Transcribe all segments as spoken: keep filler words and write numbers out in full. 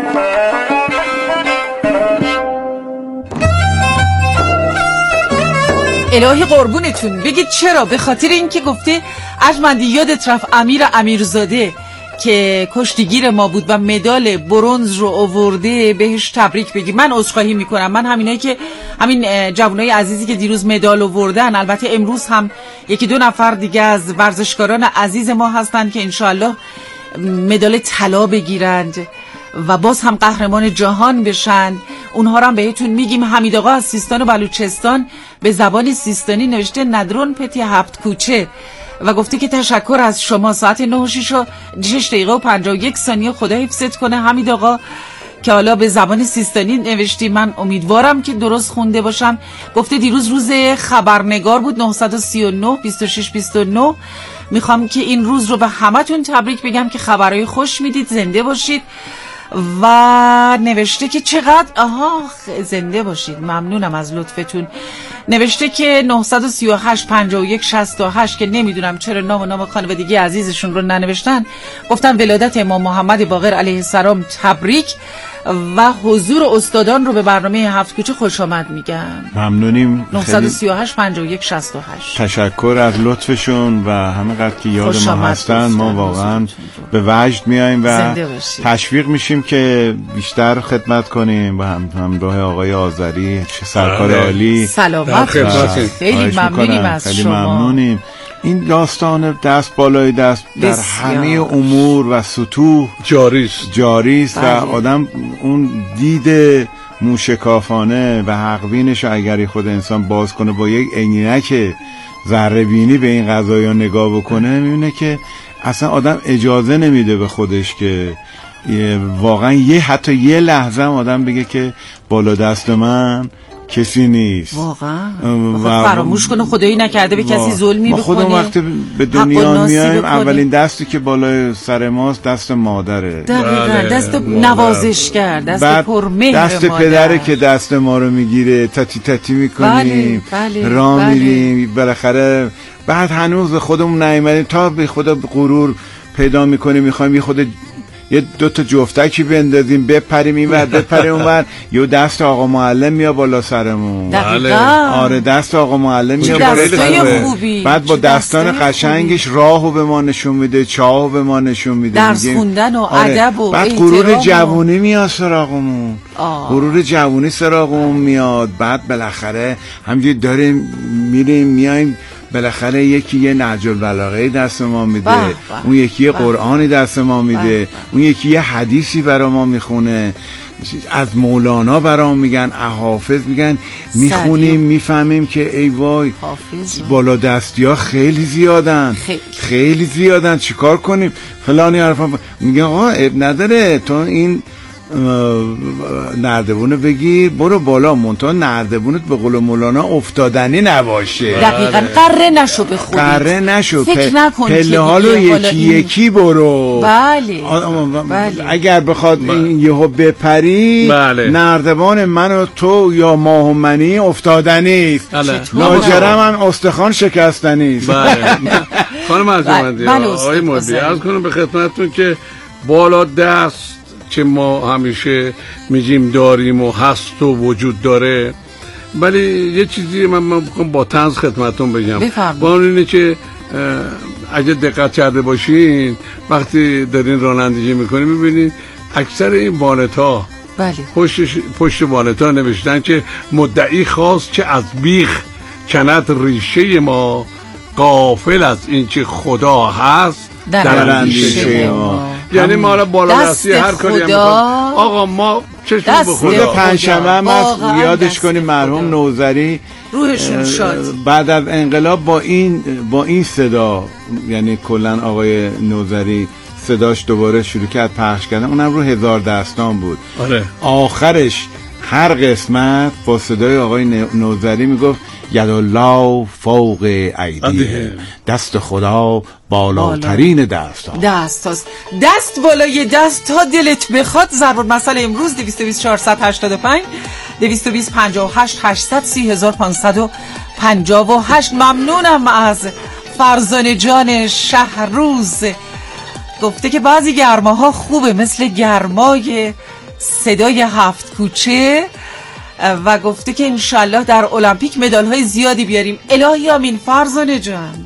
الهی قربونتون. بگید چرا؟ به خاطر اینکه گفته ارجمندی یادت رفت امیر امیرزاده که کشتیگیر ما بود و مدال برنز رو آورده بهش تبریک بگی. من عذرخواهی میکنم، من همینایی که همین جوانای عزیزی که دیروز مدال آوردن، البته امروز هم یکی دو نفر دیگه از ورزشکاران عزیز ما هستن که انشالله مدال طلا بگیرند و باز هم قهرمان جهان بشن. اونها رو هم بهتون میگیم. حمید آقا از سیستان و بلوچستان به زبان سیستانی نوشته ندرون پتی هفت کوچه و گفته که تشکر از شما. ساعت نه و شش دقیقه و پنجاه و یک ثانیه. خدا حفظت کنه حمید آقا که حالا به زبان سیستانی نوشتی. من امیدوارم که درست خونده باشم. گفته دیروز روز خبرنگار بود، نه سه نه بیست و شش بیست و نه. میخوام که این روز رو به همتون تبریک بگم که خبرهای خوش میدید، زنده باشید. و نوشته که چقدر آها زنده باشید، ممنونم از لطفتون. نوشته که نه سه هشت پنجاه و یک شصت و هشت که نمیدونم چرا نام و نام خانوادگی عزیزشون رو ننوشتن. گفتن ولادت امام محمد باقر علیه السلام تبریک و حضور استادان رو به برنامه هفت کوچه خوش آمد میگم. ممنونیم. نه سه هشت پنجاه و یک شصت و هشت. تشکر از لطفشون و همینقدر که یاد ما هستن. ما واقعا به وجد میایم و تشویق میشیم که بیشتر خدمت کنیم و هم همراه آقای آذری سرکار عالی. سلامت باشید. خیلی ممنونیم از خیلی شما. ممنونیم. این داستان دست بالای دست در همه امور و سطوح جاریست جاریست و آدم اون دید موشکافانه و حقبینش اگری خود انسان باز کنه با یک عینک ذره بینی به این قضایا نگاه بکنه، میبینه که اصلا آدم اجازه نمیده به خودش که واقعا یه حتی یه لحظه هم آدم بگه که بالا دست من کسی نیست واقعا. و فراموش کنه خدایی نکرده به کسی ظلمی بکنه. خودم وقتی به دنیا میایم اولین دستی که بالای سر ماست دست مادره. دقیقاً دست نوازش کرد، دست پرمهر دست مادر. پدره که دست ما رو میگیره، تتی تتی میکنیم، بله، بله، راه بله. میریم بالاخره. بعد هنوز به خودمون نیومدیم تا به خدا غرور پیدا میکنیم، میخوایم یه خود یه دو تا جفتکی بندازیم بپریم این ور بپریم اون ور. یه دست آقا معلم میاد بالا سرمون. دقیقاً. آره دست آقا معلم میاد بالا سرمون. بعد با دستان قشنگش راهو به ما نشون میده، چاهو به ما نشون میده، درس خوندن و ادب و بعد غرور جوونی میاد سراغمون. غرور جوونی سراغمون میاد. بعد بالاخره همینجوری داریم میریم میایم، بالاخره یکی یه نهج البلاغه دست ما میده، اون یکی یه قرآنی دست ما میده، اون یکی یه حدیثی برا ما میخونه، از مولانا برام میگن، حافظ میگن، میخونیم میفهمیم که ای وای بالا دستی ها خیلی زیادن، خیلی, خیلی زیادن، چیکار کنیم فلانی حرفا. میگن آقا اب نداره تو این نردبونو بگیر برو بالا، منتها نردبونت به قول مولانا افتادنی نباشه. دقیقاً قره نشو به خودت، قره نشو، فکر نکن پله هالو یکی یکی برو. بله. بله اگر بخواد بله. این یهو بپری بله. نردبان من و تو یا ماه و منی افتادنی است، لاجرم هم استخوان شکستنی است. بله خانم ارجمندی آقای مدیر عرض کنم به خدمتتون که بالا دست که ما همیشه میگیم داریم و هست و وجود داره، ولی یه چیزی من من با طنز خدمتتون بگم. با اون اینه که اگه دقت کرده باشین وقتی دارین رانندگی میکنین میبینین اکثر این وانت‌ها بله. پشت پشت وانت‌ها نوشتن که مدعی خواست که از بیخ کند ریشه ما، غافل از این که خدا هست در, در اندیشه ما. یعنی ما را بالا دستی هر کاری هم می‌خوام آقا ما چشم به خدا. پنجشنبه هم یادش کنیم مرحوم نوذری روحشون شاد بعد از انقلاب با این با این صدا، یعنی کلا آقای نوذری صداش دوباره شروع کرد پخش کردن، اونم رو هزار دستان بود. آره. آخرش هر قسمت با صدای آقای نوذری میگفت یدالله فوق ایدیه، دست خدا بالاترین دست ها. دست هاست. دست بالای دست تا دلت بخواد. ضرب المثل امروز دویست و بیست چهارصد و هشتاد و پنج دویست و بیست پنجاه و هشت هشتصد سی هزار و پانصد و پنجاه و هشت. ممنونم از فرزانه جان شهروز، گفته که بعضی گرماها خوبه مثل گرمای صدای هفت کوچه و گفته که انشالله در المپیک مدال های زیادی بیاریم. الهی آمین. فرزانه جان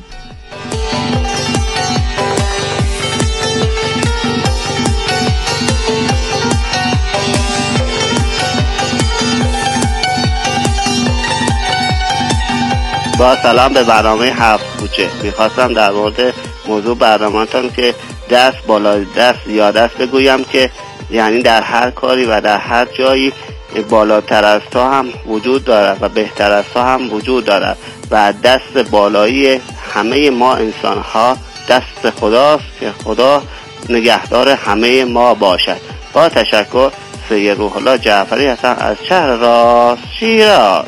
با سلام به برنامه هفت کوچه. میخواستم در مورد موضوع برنامه‌تون که دست بالا دست یا دست بگویم که یعنی در هر کاری و در هر جایی بالاتر از تو هم وجود دارد و بهتر از تو هم وجود دارد و دست بالایی همه ما انسان ها دست خداست که خدا نگهدار همه ما باشد. با تشکر. سید روح الله جعفری هستم از شهر راست شیراز.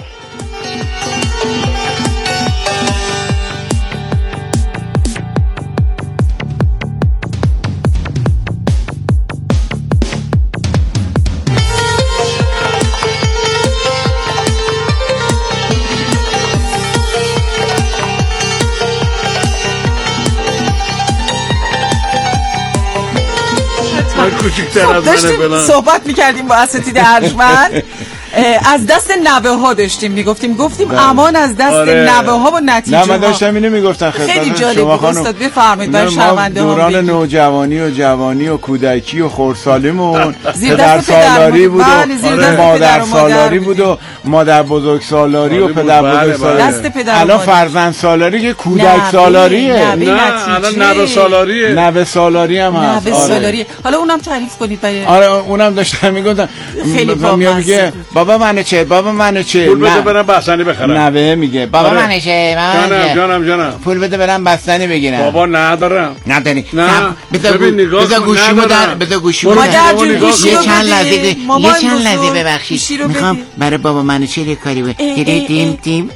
داشتیم صحبت میکردیم با اساتید ارجمند از دست نوه ها داشتیم میگفتیم گفتیم ده. امان از دست آره. نوه ها و نتیجه ها. نه من داشتم اینو میگفتن خیلی جالب بود استاد بفرمایید برای شنونده ها. دوران نوجوانی و جوانی و کودکی و خردسالیمون پدر سالاری بود و مادر سالاری بود و مادر بزرگ سالاری و پدر بزرگ سالاری. الان فرزند سالاری که کودک سالاریه. نه الان نوه سالاریه. نوه سالاری هم هست. نوه سالاری. حالا اونم تعریف کنید برای. آره اونم داشتم میگفتم میگه بابا منو چه بابا منو چه پول بده برم بستنی بخرم. نوه میگه بابا آره. منو چه جانم جانم جانم پول بده برم بستنی بگیرم. بابا ندارم. نداری. نه بذار گوشیمو در بذار گوشیمو در یه چند لحظه یه چند لحظه ببخشید میخوام برای بابا منو چه یه کاری بکنم. دیم دیم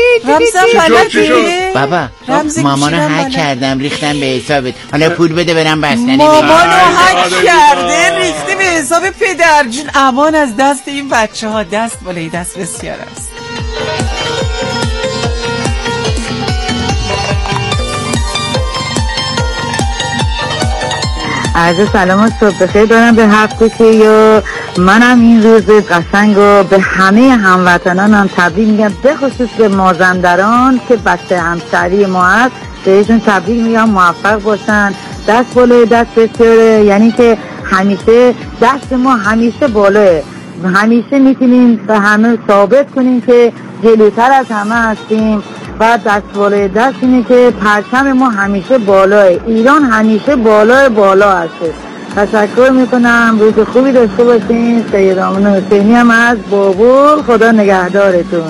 بابا مامانو هک کردم ریختم به حسابت حالا پول بده برم بستنی بگیرم. مامانو هک کرده ریختی به حساب پدر جون. امان از دست این بچه ها. دست بالای دست بسیار است. عرض سلام و صبح بخیر دارم به هفته که یا منم این روز قشنگ و به همه هموطنانم تبریک میگم، به خصوص به مازندران که بچه همشهری ما هست بهشون تبریک میگم، موفق باشن، دست بالای دست بسیاره. یعنی که همیشه دست ما همیشه بالاه، همیشه میتونیم به همه ثابت کنیم که جلوتر از همه هستیم و دست بالای دست اینه که پرچم ما همیشه بالاه، ایران همیشه بالای بالا هسته. تشکر میکنم، روز خوبی داشته باشین. سید آمین حسینی هم از بابول، خدا نگهدارتون.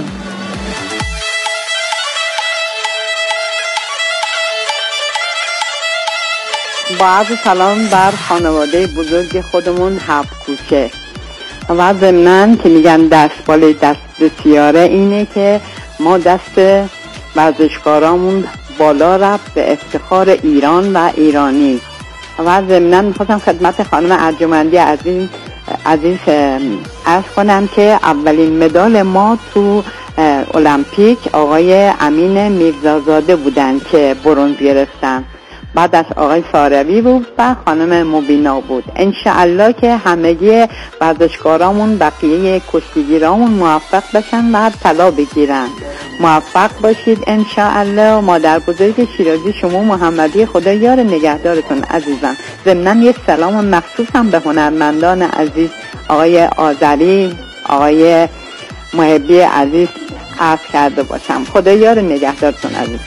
با عرض سلام بر خانواده بزرگ خودمون هفت کوچه و ضمناً که میگن دست بالای دست بسیاره اینه که ما دست ورزشکارامون بالا رفت به افتخار ایران و ایرانی. و ضمناً میخواستم خدمت خانم ارجمندی عزیز عزیز عرض کنم که اولین مدال ما تو المپیک آقای امین میرزازاده بودن که برنز گرفتن، بعد از آقای ساروی بود و خانم مبینا بود. انشاءالله که همگی ورزشکارامون بقیه کشتیگیرامون موفق بشن و طلا بگیرن. موفق باشید انشاءالله. مادر بزرگ شیرازی شما محمدی، خدا یار نگهدارتون عزیزم. ضمناً یه سلام مخصوص هم به هنرمندان عزیز آقای آذری، آقای محبی عزیز عرض کرده باشم. خدا یار نگهدارتون عزیز.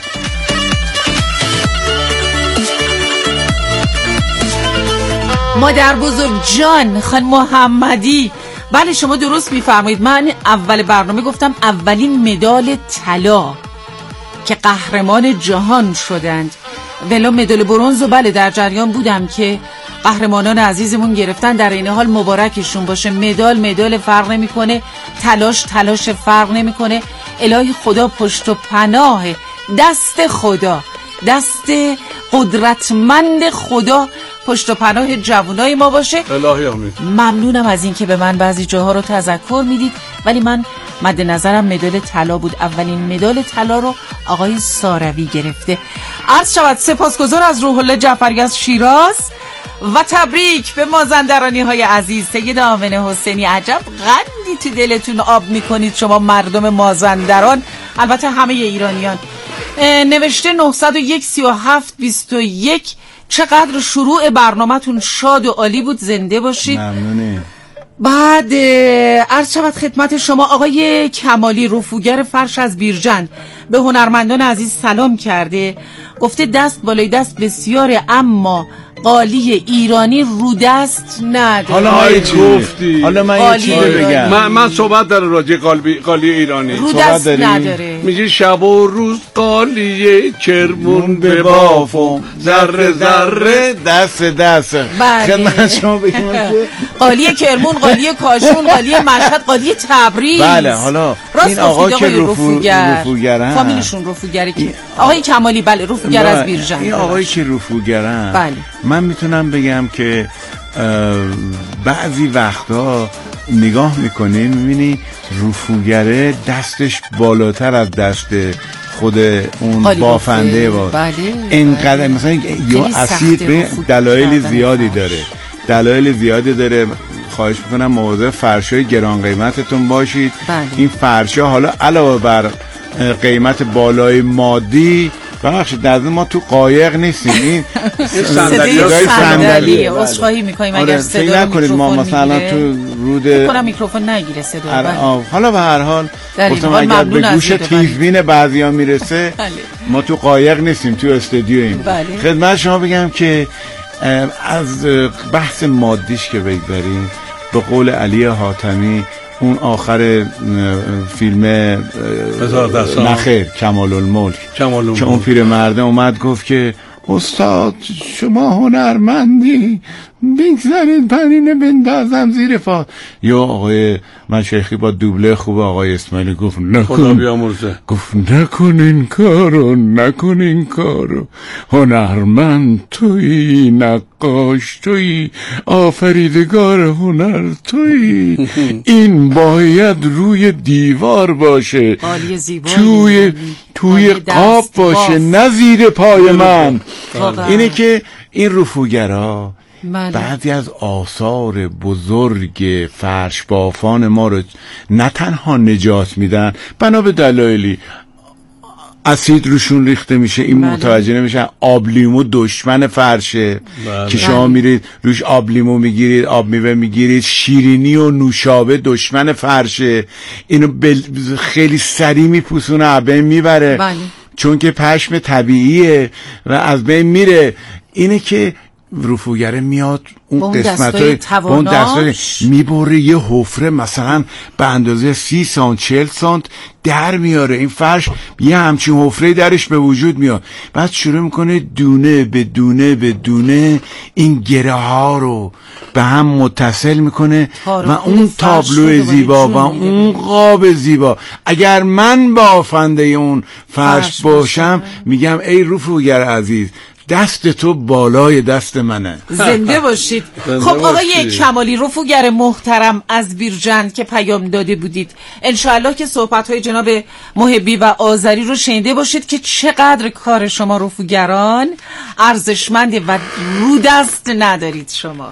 مادر بزرگ جان خان محمدی، بله شما درست میفرمایید. من اول برنامه گفتم اولین مدال طلا که قهرمان جهان شدند، ولی مدال برنز و بله در جریان بودم که قهرمانان عزیزمون گرفتن. در این حال مبارکشون باشه. مدال مدال فرق نمیکنه، تلاش تلاش فرق نمیکنه. الهی خدا پشت و پناه، دست خدا، دست قدرتمند خدا پشت و پناه جوانای ما باشه. الهی آمین. ممنونم از این که به من بعضی جاها رو تذکر میدید، ولی من مد نظرم مدال طلا بود. اولین مدال طلا رو آقای ساروی گرفته. عرض شود سپاسگزار از روح الله جعفری از شیراز و تبریک به مازندرانی های عزیز. سید آمنه حسینی، عجب قندی تو دلتون آب میکنید شما مردم مازندران، البته همه ایرانیان. نوشته نهصد و یک سی و هفت بیست و یک. چقدر شروع برنامه‌تون شاد و عالی بود، زنده باشید. ممنونه. بعد عرض شود خدمت شما آقای کمالی، رفوگر فرش از بیرجند، به هنرمندان عزیز سلام کرده، گفته دست بالای دست بسیاره اما قالی ایرانی رو دست نداره. حالا ما گفتی، حالا من یه چیزی بگم. من من صحبت داره راجع قالی قالی ایرانی. رو دست نداره. میگه شب و روز قالی کرمون به بافم، ذره ذره دست دست. خدمت شما بگم که قالی کرمون، قالی کاشون، قالی مشهد، قالی تبریز. بله. حالا این آقا که رفوگرن، فامیلشون رفوگره که آقای کمالی، بله رفوگر از بیرجند. این آقایی که رفوگرن، بله. من میتونم بگم که بعضی وقتا نگاه میکنی میبینی رفوگره دستش بالاتر از دست خود اون بافنده بود. بله. اینقدر مثلا یا اسید به دلایل زیادی داره دلایل زیادی داره خواهش میکنم مواظب فرشای گران قیمتتون باشید. بله. این فرشا حالا علاوه بر قیمت بالای مادی، ببخشید در ما تو قایق نیستیم، این صدای صندلی عذرخواهی میکنیم اگر صدا نکنید ما مثلا تو رود کنم میکروفون نگیره صدا. حالا به هر حال گفتم اگر به گوش تیزبین بعضیا میرسه ما تو قایق نیستیم، تو استودیویم. خدمت شما بگم که از بحث مادیش که بگذاریم، به قول علی حاتمی اون آخر فیلم نخیر کمال الملک که اون پیرمرده اومد گفت که استاد شما هنرمندی، بگذارید پنینه بندازم زیر پا. یا آقای من شیخی با دوبله خوب آقای اسماعیلی گفت نکن، گفت نکن این کارو، نکن این کارو، هنرمند تویی، نقاش تویی، آفریدگار هنر تویی، این باید روی دیوار باشه، توی توی قاب باشه، نه زیر پای من. اینه که این رفوگرا بعضی از آثار بزرگ فرش بافان ما رو نه تنها نجات میدن، بنا به دلایلی اسید روشون ریخته میشه، این متوجه نمیشن آب لیمو دشمن فرشه. بله. که شما میرید روش آب لیمو میگیرید، آب میوه میگیرید، شیرینی و نوشابه دشمن فرشه، اینو بل... خیلی سریع میپوسونه، از بین میبره. بله. چون که پشم طبیعیه و از بین میره. اینه که رفوگره میاد اون قسمتای اون دستای میبره یه حفره مثلا به اندازه سی سانت چهل سانت در میاره، این فرش یه همچین حفره درش به وجود میاد، بعد شروع میکنه دونه به دونه به دونه این گره ها رو به هم متصل میکنه و اون تابلو زیبا و اون قاب زیبا. اگر من بافنده اون فرش باشم میگم ای رفوگر عزیز دست تو بالای دست منه. زنده باشید. خب آقای کمالی، رفوگر محترم از بیرجند که پیام داده بودید، انشاءالله که صحبت‌های جناب محبی و آذری رو شنیده باشید که چقدر کار شما رفوگران ارزشمنده و رو دست ندارید شما.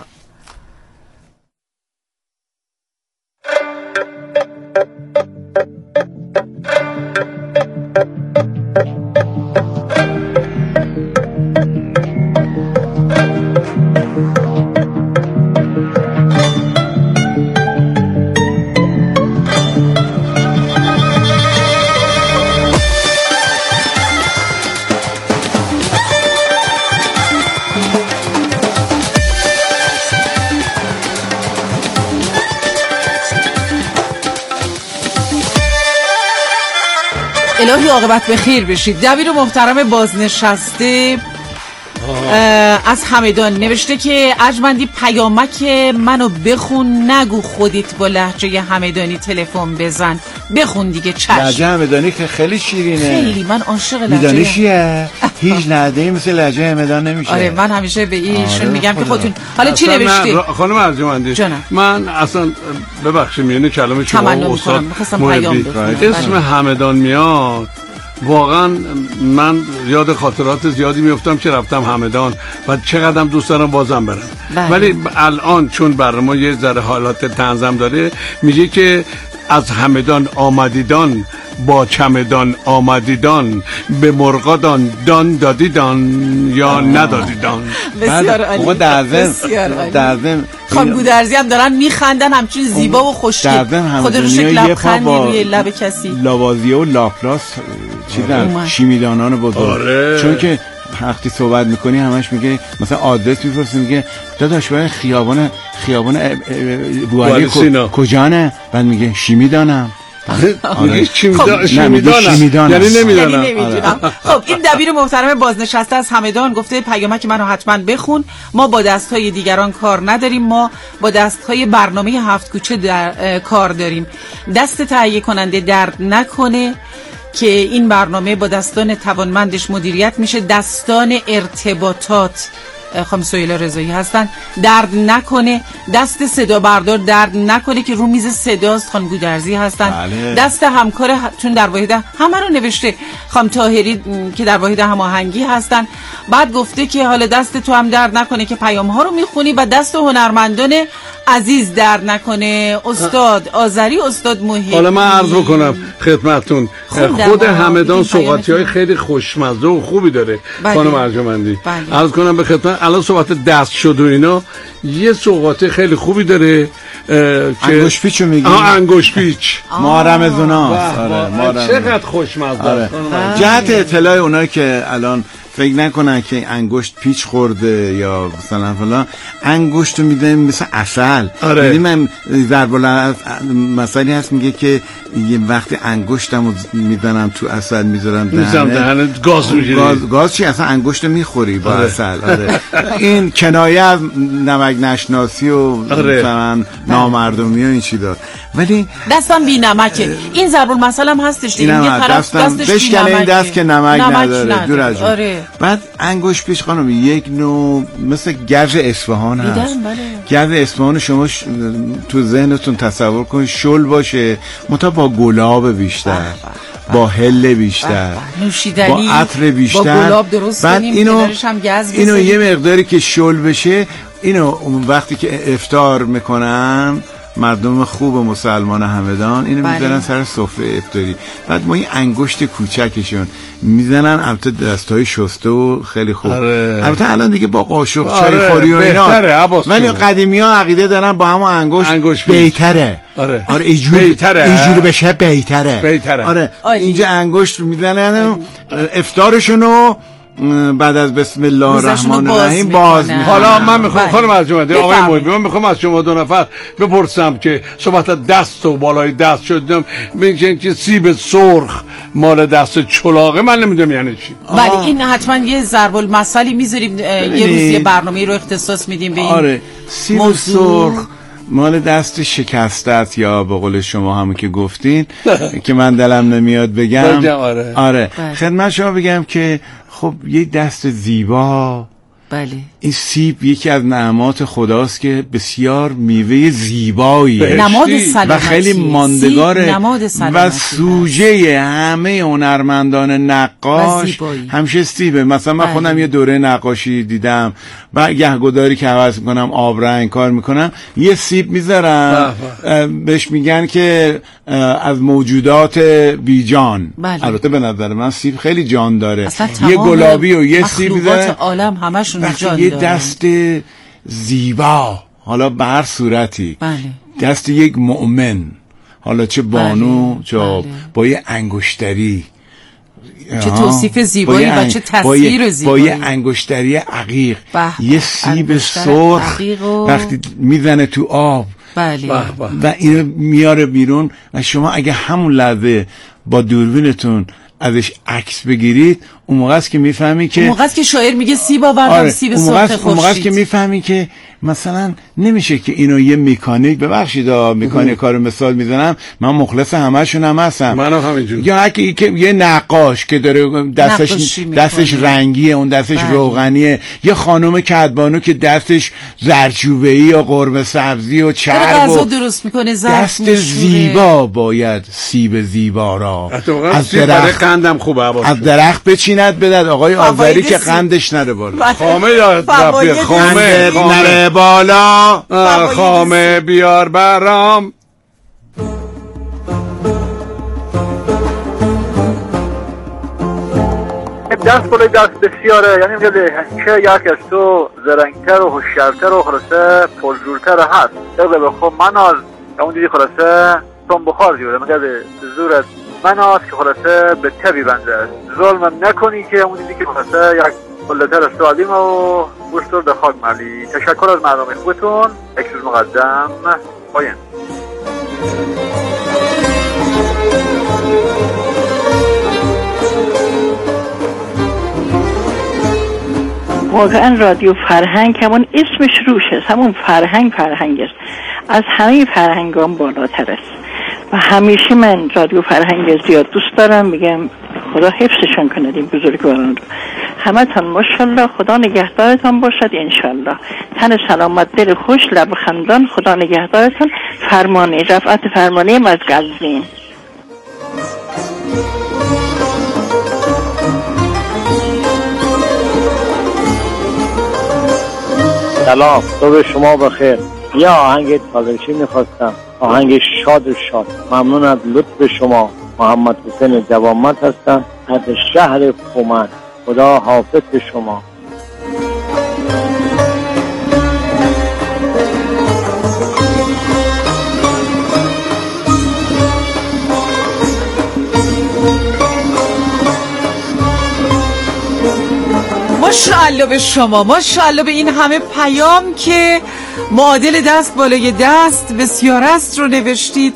الهی عاقبت به خیر بشید. دبیر محترم بازنشسته از همدان نوشته که ارجمندی پیامک منو بخون، نگو خودت با لهجه همدانی تلفن بزن، بخون دیگه. چشم. لهجه همدانی که خیلی شیرینه، خیلی من عاشق لهجه. میدانی چیه؟ هیچ لهجه‌ای مثل لهجه همدان نمیشه. آره من همیشه به ایشون آره میگم که خودتون حالا چی نوشتی؟ خانم ارجمندی من اصلا ببخشید میونه کلام شما استاد محبی اسم همدان میاد واقعا من یاد خاطرات زیادی میفتم که رفتم همدان و چقدرم دوست دارم بازم برم. بله. ولی الان چون برنامه یه ذره حالات تنظیم داره میگه که از همدان آمدیدان با چمدان آمدیدان به مرغادان دان دادیدان یا آه. ندادیدان. بسیار عالی. در ضمن خانم گودرزی هم دارن میخندن همچین زیبا و خوشگل. خود رو شکل لبخند روی لب کسی. لاوازیه و لاپلاس چیزن شیمیدانان بزرگ. آره. چون که وقتی صحبت میکنی همش میگه مثلا آدرس میپرسی میگه داداش برای خیابان خیابان بوعلی کجانه؟ بعد میگه شیمیدانم. آره. شیمیدانم یعنی نمیدانم. خب این دبیر محترم بازنشسته از همدان گفته پیامک منو حتما بخون. ما با دستهای دیگران کار نداریم، ما با دستهای برنامه هفت کوچه در کار داریم. دست تهیه کننده درد نکنه که این برنامه با دستان توانمندش مدیریت میشه. دستان ارتباطات خانم سهیلا رضایی هستن، درد نکنه. دست صدا بردار درد نکنه که رو میز صداست، خانم گودرزی هستن. بله. دست همکار چون در واحد همه رو نوشته، خانم طاهری که در واحد هماهنگی هستن. بعد گفته که حالا دست تو هم درد نکنه که پیام ها رو میخونی و دست هنرمندان عزیز درد نکنه. استاد آذری، استاد محیطی. حالا من عرض بکنم خدمتتون خود همدان سوغاتی های خیلی خوشمزه و خوبی داره. بله. خانم ارجمندی بله. عرض کنم به خدمت الان صحبت دست شد و اینا، یه سوغاتی خیلی خوبی داره که انگوش پیچو میگی. آه انگوش پیچ محرم زوناست. آره چقدر خوشمزه. آره. جهت اطلاع اونایی که الان فکر نکنن که انگشت پیچ خورده یا مثلا فلان، انگشت رو میدن مثل عسل. آره. یعنی من ضرب مثلی هست میگه که یه وقتی انگشتمو میزنم تو عسل میذارم دهنه دهنه گاز میگیری. گاز, گاز چی اصلا انگشت میخوری با آره. عسل. آره. این کنایه از نمک نشناسی و مثلا نامردمی و این چی داد. ولی دستم بی نمکه. این ضرب المثل هم هستش دیگه. یه طرف دستش بشکنه این دست که نمک, نمک نداره, نداره. دور از آره. بعد انگوش پیش خانم یک نوع مثل گز اصفهان هست. بله. گز اصفهان شما ش... تو ذهنتون تصور کنید شل باشه متا با گلاب بیشتر بح بح. با هل بیشتر بح نوشیدنی با عطر بیشتر با گلاب درست بعد کنیم اینو هم گز اینو یه مقداری که شل بشه اینو وقتی که افطار میکنن مردم خوب مسلمان همدان اینو بله. میذارن سر سفره افطاری. بعد ما این انگشت کوچکشون میزنن البته دستای شسته و خیلی خوب. آره. البته الان دیگه با قاشق آره. چای خوری و اینا، ولی قدیمی ها عقیده دارن با همون انگشت, انگشت بهتره. آره آره اینجوری بهتره اینجوری بشه بهتره. بهتره. آره اینجا انگشت میزنن افطارشونو بعد از بسم الله الرحمن الرحیم باز میکنه. حالا من میخوام خانم ارجمندی آقای محبی من میخوام از شما دو نفر بپرسم که صحبت دست و بالای دست شدم میگن که سیب سرخ مال دست چلاقه، من نمیدونم یعنی چی. بله این حتما یه ضرب المثلی میذاریم، یه روز یه برنامه رو اختصاص میدیم به این. آره سیب سرخ مال دست شکسته است یا به قول شما همون که گفتین که من دلم نمیاد بگم. آره, آره. خدمت شما بگم که خب یه دست زیبا. بله این سیب یکی از نعمات خداست که بسیار میوه زیباییه، نماد سلامتی و خیلی ماندگاره و سوژه همه هنرمندان نقاش همیشه سیبه. مثلا من خودم یه دوره نقاشی دیدم و گهگداری که عوض میکنم آبرنگ کار میکنم یه سیب میذارم بهش میگن که از موجودات بیجان. بله. البته به نظر من سیب خیلی جان داره. یه گلابی و یه سیب میذارن عالم همشون جان یه دست زیبا، حالا به هر صورتی. بله. دست یک مؤمن، حالا چه بانو بله. چه بله. با یه انگشتری، چه توصیف زیبایی و چه تصویر زیبایی، با یه انگشتری عقیق، یه سیب سرخ وقتی میزنه تو آب بله. و اینو میاره بیرون و شما اگه همون لحظه با دوربینتون ازش عکس بگیرید اون موقع است که میفهمی که اون موقع است که شاعر میگه سیب آوردم آره. سیب سرخ خورشید. اون موقع است که میفهمی که مثلا نمیشه که اینو یه مکانیک، ببخشید مکانیک کارو مثال میزنم، من مخلص همشون هم هستم، منم همینجوری، یا هکی که یه نقاش که داره دستش دستش رنگیه، اون دستش بله. روغنیه، یه خانم کدبانو که دستش زرچوبه‌ای یا قرمه سبزی و چرب و درست میکنه، دست زیبا باید سیب زیبا را از درخت قندم خوبه از درخت بچیند بدد. آقای آذری که قندش نره بالا، خامه یا خامه نره بالا، خامه بیار برام. دست بالای دست بسیاره، یعنی میگه که یک از تو زرنگتر و هوشیارتر و خلاصه پرزورتر هست. دقیقه به خب من از اون دیدی خلاصه تون بخار دیوره، میگه به زورت من از که خلاصه به تبی بنده ظلمم نکنی که اون دیدی که خلاصه یک بلتر از تو علیم و بوشتر به خاک ملی. تشکر از مردم خوبتون، یک روز مقدم پایین. واقعا رادیو فرهنگ همون اسمش روش است، همون فرهنگ فرهنگ است، از همه فرهنگان بالاتر است و همیشه من رادیو فرهنگ زیاد دوست دارم. میگم خدا حفظشان کند این بزرگواران رو. همه تان ماشاءالله، خدا نگهدارتان باشد انشالله. تن سلامت، دل خوش، لب خندان، خدا نگهدارتان. فرمانه رفعت فرمانه از قزوین. سلام، صبح شما بخیر. یه آهنگ تازه‌چی میخواستم، آهنگ شاد و شاد. ممنون از لطف شما. محمد حسین جوامت هستم از شهر فومن. خدا حافظ شما. ماشاءالله به شما، ماشاءالله به این همه پیام که معادل دست بالای دست بسیار است رو نوشتید.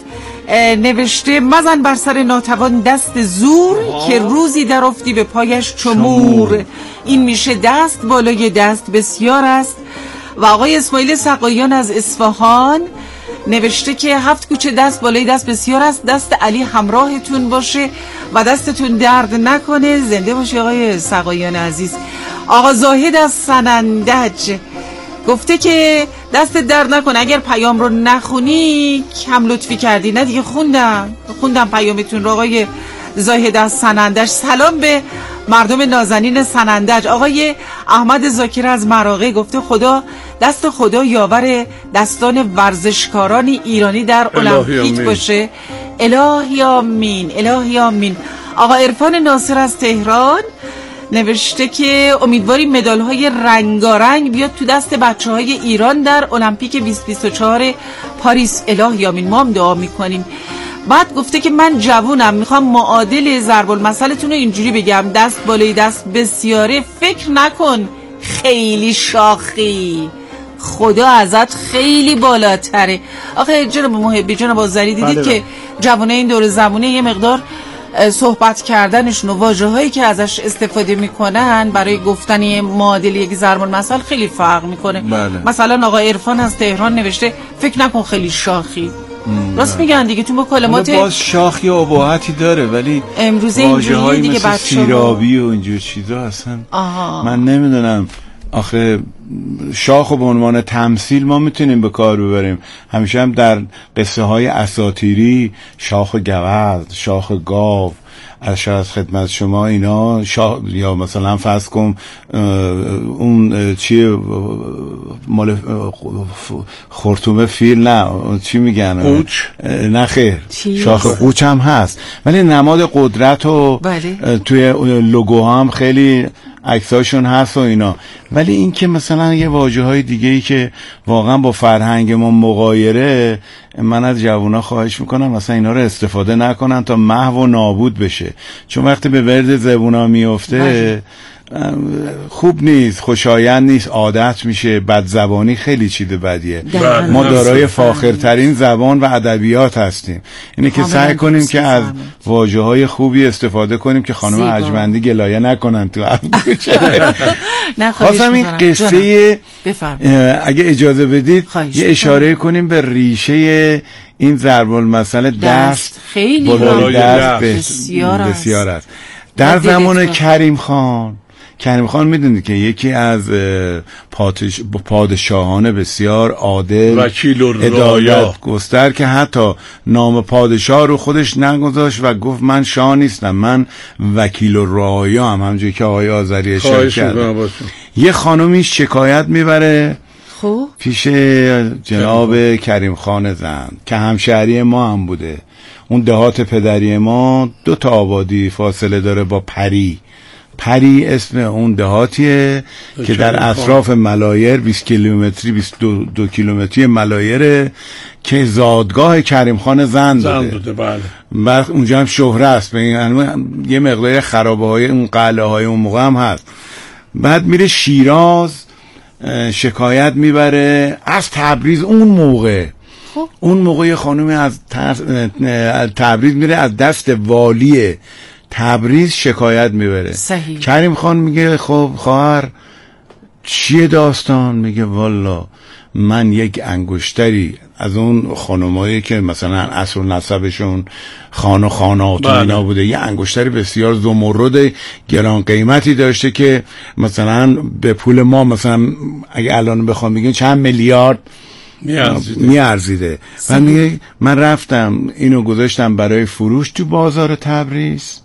نوشته مزن بر سر ناتوان دست زور آه. که روزی در افتی به پایش چمور. این میشه دست بالای دست بسیار است. و آقای اسماعیل سقایان از اصفهان نوشته که هفت کوچه دست بالای دست بسیار است. دست علی همراهتون باشه و دستتون درد نکنه. زنده باشه آقای سقایان عزیز. آقا زاهد از سنندج گفته که دست درد نکنه، اگر پیام رو نخونی کم لطفی کردی. نه دیگه خوندم خوندم پیامتون رو آقای زاهد از سنندج. سلام به مردم نازنین سنندج. آقای احمد زاکر از مراغه گفته خدا دست خدا یاور دستان ورزشکاران ایرانی در المپیک باشه. الهی آمین، الهی آمین. آقا عرفان ناصر از تهران نوشته که امیدواریم مدال های رنگارنگ بیاد تو دست بچه های ایران در المپیک بیست بیست و چهار پاریس. الهی آمین، ما هم دعا میکنیم. بعد گفته که من جوونم، میخوام معادل ضرب المثلتون رو اینجوری بگم: دست بالای دست بسیاره، فکر نکن خیلی شاخی، خدا ازت خیلی بالاتره. آخه جناب محبی، جناب آذری، دیدید بله که جوانه این دور زمونه یه مقدار صحبت کردنشون و واژه‌هایی که ازش استفاده میکنن برای گفتن معادل یک ضرب المثل خیلی فرق میکنه. بله. مثلا آقا عرفان از تهران نوشته فکر نکن خیلی شاخی. راست میگن دیگه، تو مکالمات باز شاخی و اباحتی داره، ولی امروزه اینجوریه دیگه. مثل سیرابی و اینجور چیزا اصلا آها. من نمیدونم، آخه شاخ و به عنوان تمثیل ما میتونیم به کار ببریم. همیشه هم در قصه های اساطیری شاخ گوزن، شاخ گاو، از خدمت شما اینا شاخ، یا مثلا فرض کن اون چیه مال خرطومه فیل، نه چی میگن، قوچ، نه خیر، شاخ قوچ هم هست، ولی نماد قدرت و بله. توی لوگو هم خیلی عکساشون هست و اینا. ولی این که مثلا یه واژه های دیگه ای که واقعا با فرهنگ ما مغایره، من از جوونا خواهش میکنم مثلا اینا رو استفاده نکنن تا محو و نابود بشه، چون وقتی به ورد زبونا میفته خوب نیست، خوشایند نیست، عادت میشه، بد زبانی خیلی چیز بدیه. ما دارای فاخرترین زبان و ادبیات هستیم، اینه که سعی کنیم که از واژه‌های خوبی استفاده کنیم که خانم ارجمندی گلایه نکنن تو خواستم این قصه اگه اجازه بدید یه اشاره کنیم به ریشه این ضرب المثل دست خیلی بالای دست بسیار, بسیار است. در زمان کریم خان کریم خان میدونید که یکی از پادشاهان بسیار عادل، وکیل و هدایت گستر که حتی نام پادشاه رو خودش نگذاشت و گفت من شاه نیستم، من وکیل و رعایا هم، همونجوری که آقای آذری اشاره کرد. یه خانومی شکایت میبره خوب پیش جناب کریم خان زند که همشهری ما هم بوده. اون دهات پدری ما دو تا آبادی فاصله داره با پری. پری اسم اون دهاتیه که در اطراف ملایر بیست کیلومتری بیست و دو کیلومتری ملایره که زادگاه کریم خان زند بوده. بله. بعد اونجا هم شهره است، یه مقدار خرابه های اون قلعه های اون موقع هم هست. بعد میره شیراز شکایت میبره از تبریز. اون موقع خب. اون موقع خانومی از تبریز میره از دست والی تبریز شکایت میبره. صحیح. کریم خان میگه خب خواهر چیه داستان؟ میگه والا من یک انگشتری از اون خانمایی که مثلا اصل نسبشون خان و خانات اینا بوده، یه انگشتری بسیار زمرد گران قیمتی داشته که مثلا به پول ما مثلا اگه الان بخوام بگیم چند میلیارد میارزیده. و میگه من رفتم اینو گذاشتم برای فروش تو بازار تبریز.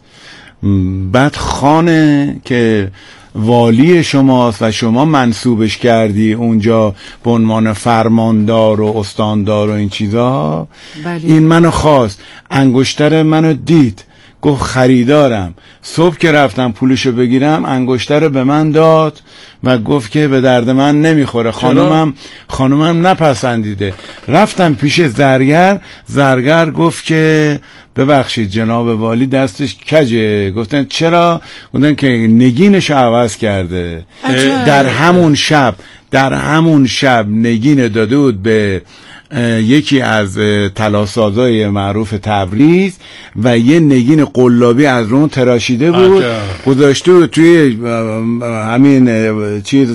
بعد خانه که والی شماست و شما منصوبش کردی اونجا به عنوان فرماندار و استاندار و این چیزا، بله. این منو خواست، انگشتر منو دید، گفت خریدارم. صبح که رفتم پولشو بگیرم انگشتر به من داد و گفت که به درد من نمیخوره، خانومم خانومم نپسندیده. رفتم پیش زرگر، زرگر گفت که ببخشید جناب والی دستش کجه. گفتن چرا؟ گفتن که نگینش عوض کرده. عجب. در همون شب در همون شب نگین داده بود به یکی از طلاسازای معروف تبریز و یه نگین قلابی از رون تراشیده بود، گذاشته بود توی همین چیز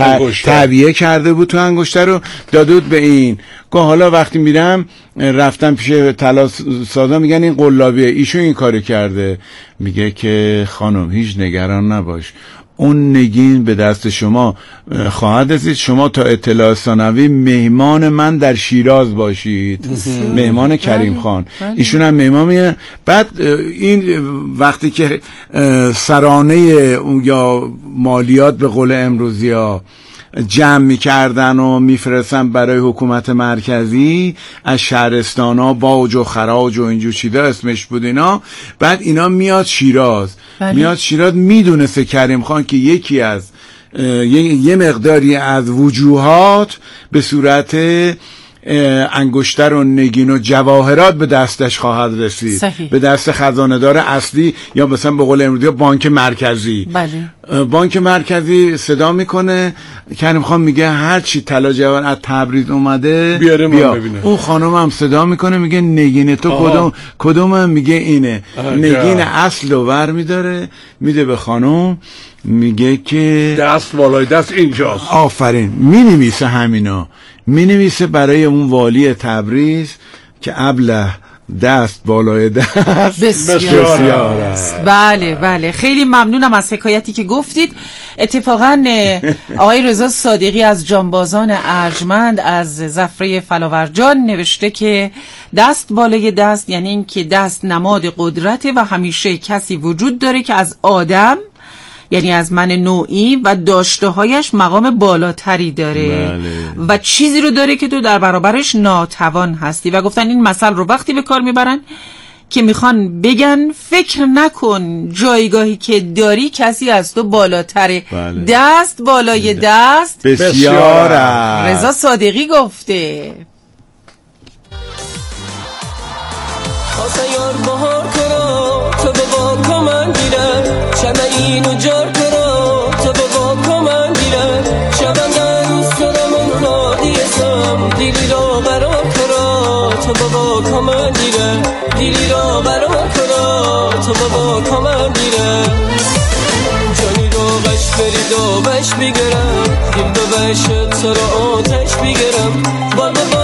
تعبیه کرده بود تو انگشتر رو داده بود به این. که حالا وقتی میرم رفتم پیش طلاسازا میگن این قلابیه، ایشون این کارو کرده. میگه که خانم هیچ نگران نباش، اون نگین به دست شما خواهد رسید. شما تا اطلاع ثانوی مهمان من در شیراز باشید، مهمان کریم خان. ایشون هم مهمان میه. بعد این وقتی که سرانه یا مالیات به قول امروزی ها جمع میکردن و میفرستن برای حکومت مرکزی از شهرستان ها، باج و خراج و اینجور چیزا اسمش بود اینا. بعد اینا میاد شیراز. بله. میاد شیراز میدونسته کریم خان که یکی از یه, یه مقداری از وجوهات به صورت انگشتر و نگین و جواهرات به دستش خواهد رسید. صحیح. به دست خزانه‌دار اصلی یا مثلا به قول امروزی بانک مرکزی. بله. بانک مرکزی صدا میکنه، کریم خان میگه هر چی طلا جواهر از تبریز اومده بیا. اون خانم هم صدا میکنه میگه نگین تو آه. کدوم کدوم؟ میگه اینه. نگین اصل رو ور میداره میده به خانم، میگه که دست بالای دست اینجاست. آفرین. مینویسه همینا، مینویسه برای اون والی تبریز که ابله دست بالای دست بسیار, بسیار است. بله بله، خیلی ممنونم از حکایتی که گفتید. اتفاقا آقای رضا صادقی از جانبازان ارجمند از زفره فلاورجان نوشته که دست بالای دست یعنی این که دست نماد قدرته و همیشه کسی وجود داره که از آدم یعنی از من نوعی و داشته هایش مقام بالاتری داره. بله. و چیزی رو داره که تو در برابرش ناتوان هستی. و گفتن این مثل رو وقتی به کار میبرن که میخوان بگن فکر نکن جایگاهی که داری کسی از تو بالاتره. بله. دست بالای دست بسیار. رضا صادقی گفته. واسه یار بهار کرا تو بابا کمن دیره شمه اینو جار کرا تو بابا کمن دیره شبن در روز سرمون را دیسم دیلی را برا کرا تو بابا کمن دیره دیلی را برا کرا تو بابا کمن دیره جانی رو بش برید و بش بگرم دل دو بش تو را آتش بگرم بابا